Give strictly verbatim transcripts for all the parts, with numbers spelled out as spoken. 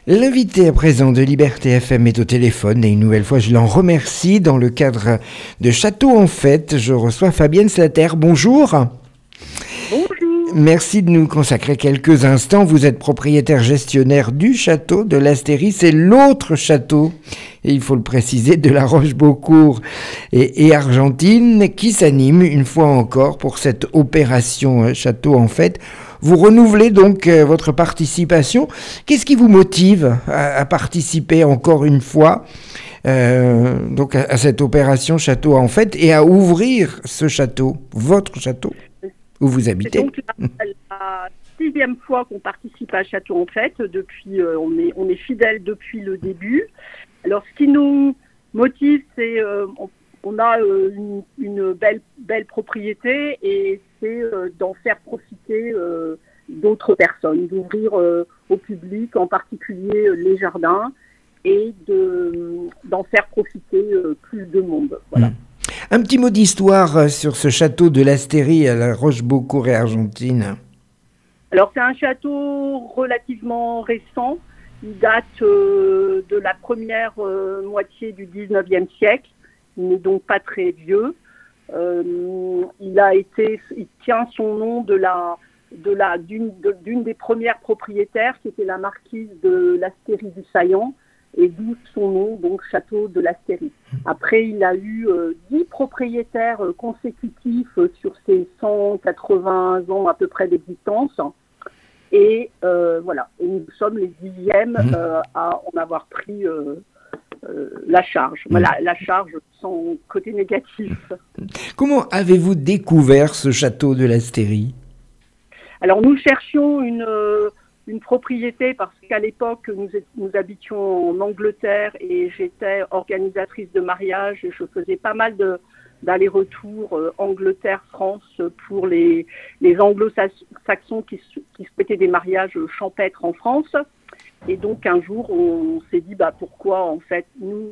L'invité à présent de Liberté F M est au téléphone et une nouvelle fois je l'en remercie. Dans le cadre de Château en Fête, je reçois Fabienne Slater. Bonjour. Bonjour. Merci de nous consacrer quelques instants. Vous êtes propriétaire gestionnaire du château de l'Astérie. C'est l'autre château, et il faut le préciser, de la Roche-Beaucourt et, et Argentine qui s'anime une fois encore pour cette opération Château en Fête. Vous renouvelez donc euh, votre participation. Qu'est-ce qui vous motive à, à participer encore une fois euh, donc à, à cette opération Château en Fête et à ouvrir ce château, votre château, où vous habitez? C'est donc la, la sixième fois qu'on participe à Château en Fête. Depuis, euh, on est, on est fidèles depuis le début. Alors, ce qui nous motive, c'est euh, on, on a euh, une, une belle, belle propriété et c'est euh, d'en faire profiter euh, d'autres personnes, d'ouvrir euh, au public, en particulier euh, les jardins, et de, d'en faire profiter euh, plus de monde. Voilà. Mmh. Un petit mot d'histoire sur ce château de l'Astérie à la Roche-Beaucourt et Argentine. Alors, c'est un château relativement récent. Il date euh, de la première euh, moitié du dix-neuvième siècle. Il n'est donc pas très vieux. Euh, il a été, il tient son nom de la, de la, d'une, de, d'une des premières propriétaires, qui était la marquise de l'Astérie du Saillant, et d'où son nom, donc Château de l'Astérie. Après, il a eu euh, dix propriétaires euh, consécutifs euh, sur ses cent quatre-vingts ans à peu près d'existence. Et euh, voilà, et nous sommes les dixièmes euh, à en avoir pris euh, euh, la charge. Voilà, la charge sans côté négatif. Comment avez-vous découvert ce château de l'Astérie? Alors, nous cherchions une, euh, une propriété parce qu'à l'époque, nous, nous habitions en Angleterre et j'étais organisatrice de mariage et je faisais pas mal de, d'aller-retour euh, Angleterre-France pour les, les anglo-saxons qui, qui souhaitaient des mariages champêtres en France. Et donc, un jour, on s'est dit, bah, pourquoi, en fait, nous,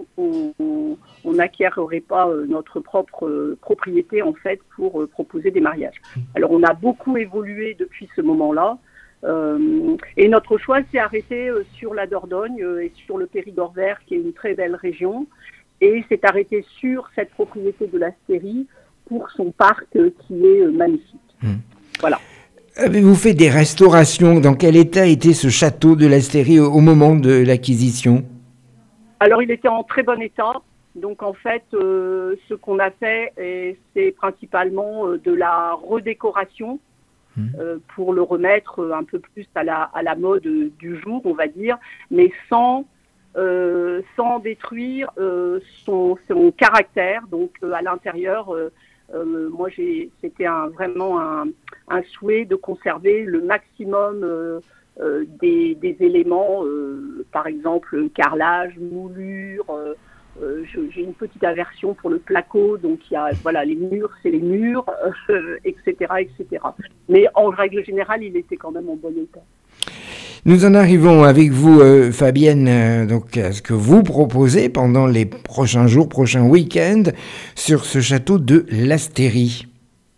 on n'acquérerait pas euh, notre propre euh, propriété, en fait, pour euh, proposer des mariages. Alors, on a beaucoup évolué depuis ce moment-là. Euh, et notre choix s'est arrêté euh, sur la Dordogne euh, et sur le Périgord vert, qui est une très belle région. Et s'est arrêté sur cette propriété de l'Astérie pour son parc euh, qui est euh, magnifique. Mmh. Voilà. Avez-vous fait des restaurations? Dans quel état était ce château de l'Astérie au moment de l'acquisition? Alors, il était en très bon état. Donc, en fait, euh, ce qu'on a fait, et c'est principalement euh, de la redécoration mmh. euh, pour le remettre un peu plus à la, à la mode du jour, on va dire, mais sans, euh, sans détruire euh, son, son caractère. Donc, euh, à l'intérieur... Euh, Euh, moi, j'ai, c'était un, vraiment un, un souhait de conserver le maximum euh, euh, des, des éléments, euh, par exemple carrelage, moulure. Euh, euh, je, j'ai une petite aversion pour le placo, donc il y a voilà les murs, c'est les murs, euh, et cetera, et cetera. Mais en règle générale, il était quand même en bon état. Nous en arrivons avec vous, euh, Fabienne, euh, donc à ce que vous proposez pendant les prochains jours, prochains week-ends, sur ce château de l'Astérie.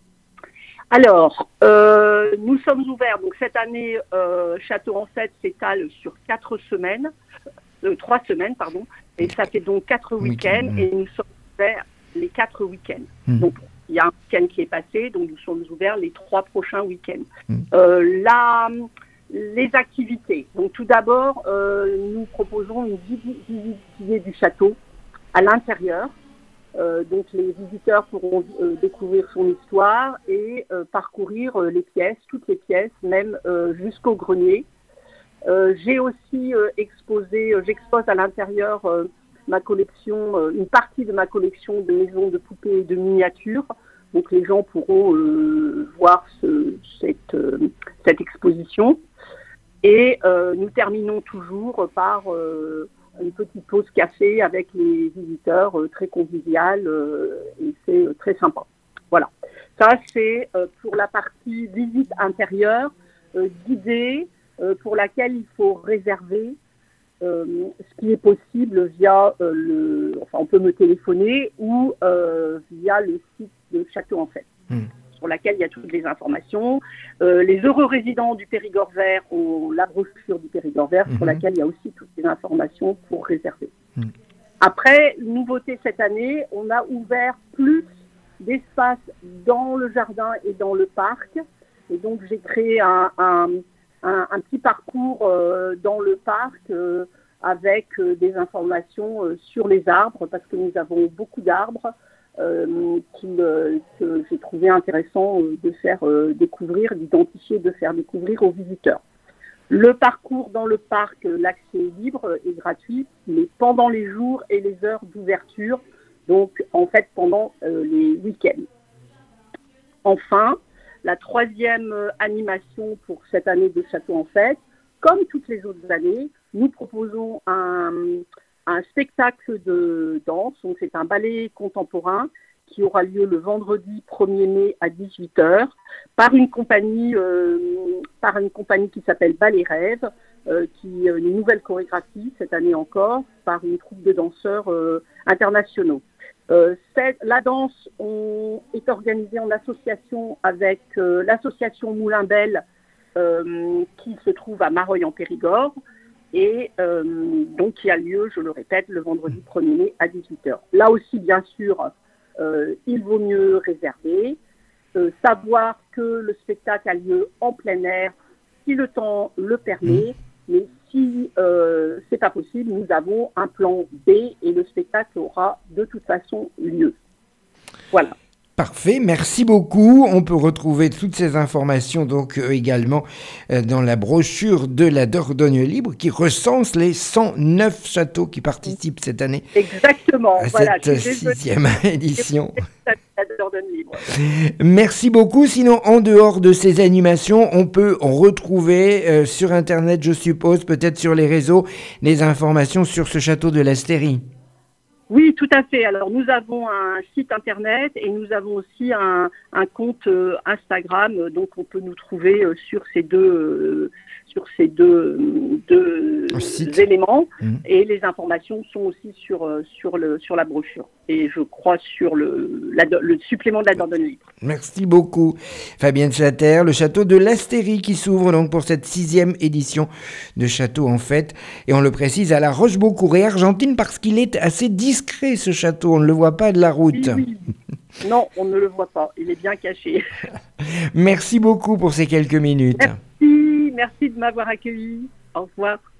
Alors, euh, nous sommes ouverts. Donc cette année, euh, Château en Fête s'étale sur quatre semaines, euh, trois semaines, pardon, et ça fait donc quatre week-ends, et nous sommes ouverts les quatre week-ends. Mmh. Donc il y a un week-end qui est passé, donc nous sommes ouverts les trois prochains week-ends. Mmh. Euh, là. Les activités. Donc tout d'abord, euh, nous proposons une visite guidée du château à l'intérieur. Euh, donc les visiteurs pourront euh, découvrir son histoire et euh, parcourir euh, les pièces, toutes les pièces, même euh, jusqu'au grenier. Euh, j'ai aussi euh, exposé, euh, j'expose à l'intérieur euh, ma collection, euh, une partie de ma collection de maisons de poupées et de miniatures. Donc les gens pourront euh, voir ce, cette, euh, cette exposition. Et euh, nous terminons toujours par euh, une petite pause café avec les visiteurs, euh, très convivial, euh, et c'est euh, très sympa. Voilà. Ça, c'est euh, pour la partie visite intérieure, euh, guidée, euh, pour laquelle il faut réserver, euh, ce qui est possible via euh, le... Enfin, on peut me téléphoner ou euh, via le site de Château en Fête. Mmh. sur laquelle il y a toutes les informations. Euh, les heureux résidents du Périgord vert ont la brochure du Périgord vert mmh. sur laquelle il y a aussi toutes les informations pour réserver. Mmh. Après, nouveauté cette année, on a ouvert plus d'espace dans le jardin et dans le parc. Et donc, j'ai créé un, un, un, un petit parcours euh, dans le parc euh, avec euh, des informations euh, sur les arbres, parce que nous avons beaucoup d'arbres euh, euh, que j'ai trouvé intéressant euh, de faire euh, découvrir, d'identifier, de faire découvrir aux visiteurs. Le parcours dans le parc, l'accès est libre et gratuit, mais pendant les jours et les heures d'ouverture, donc en fait pendant euh, les week-ends. Enfin, la troisième animation pour cette année de Château en Fête, comme toutes les autres années, nous proposons un, un spectacle de danse, donc c'est un ballet contemporain qui aura lieu le vendredi premier mai à dix-huit heures par une compagnie, euh, par une compagnie qui s'appelle Ballet Rêve, euh, qui est une nouvelle chorégraphie cette année encore, par une troupe de danseurs euh, internationaux. Euh, cette, la danse on, est organisée en association avec euh, l'association Moulin Belle euh, qui se trouve à Mareuil en Périgord et euh, donc qui a lieu, je le répète, le vendredi premier mai à dix-huit heures. Là aussi, bien sûr, Euh, il vaut mieux réserver, euh, savoir que le spectacle a lieu en plein air si le temps le permet, mmh. mais si euh, c'est pas possible, nous avons un plan B et le spectacle aura de toute façon lieu. Voilà. Parfait, merci beaucoup. On peut retrouver toutes ces informations donc euh, également euh, dans la brochure de la Dordogne Libre qui recense les cent neuf châteaux qui participent cette année. Exactement. À voilà, cette sixième édition. La Dordogne Libre. Merci beaucoup. Sinon, en dehors de ces animations, on peut retrouver euh, sur Internet, je suppose, peut-être sur les réseaux, les informations sur ce château de l'Astérie. Oui, tout à fait. Alors, nous avons un site internet et nous avons aussi un, un compte euh, Instagram. Donc, on peut nous trouver euh, sur ces deux, euh, sur ces deux, deux éléments. Mmh. Et les informations sont aussi sur, euh, sur, le, sur la brochure. Et je crois sur le, la, le supplément de la Dordogne Libre. Merci beaucoup, Fabienne Chater. Le château de l'Astérie qui s'ouvre donc pour cette sixième édition de Château en Fête. Et on le précise à la Rochebourg et Argentine parce qu'il est assez discret ce château. On ne le voit pas de la route. Oui, oui. Non, on ne le voit pas. Il est bien caché. Merci beaucoup pour ces quelques minutes. Merci, merci de m'avoir accueilli. Au revoir.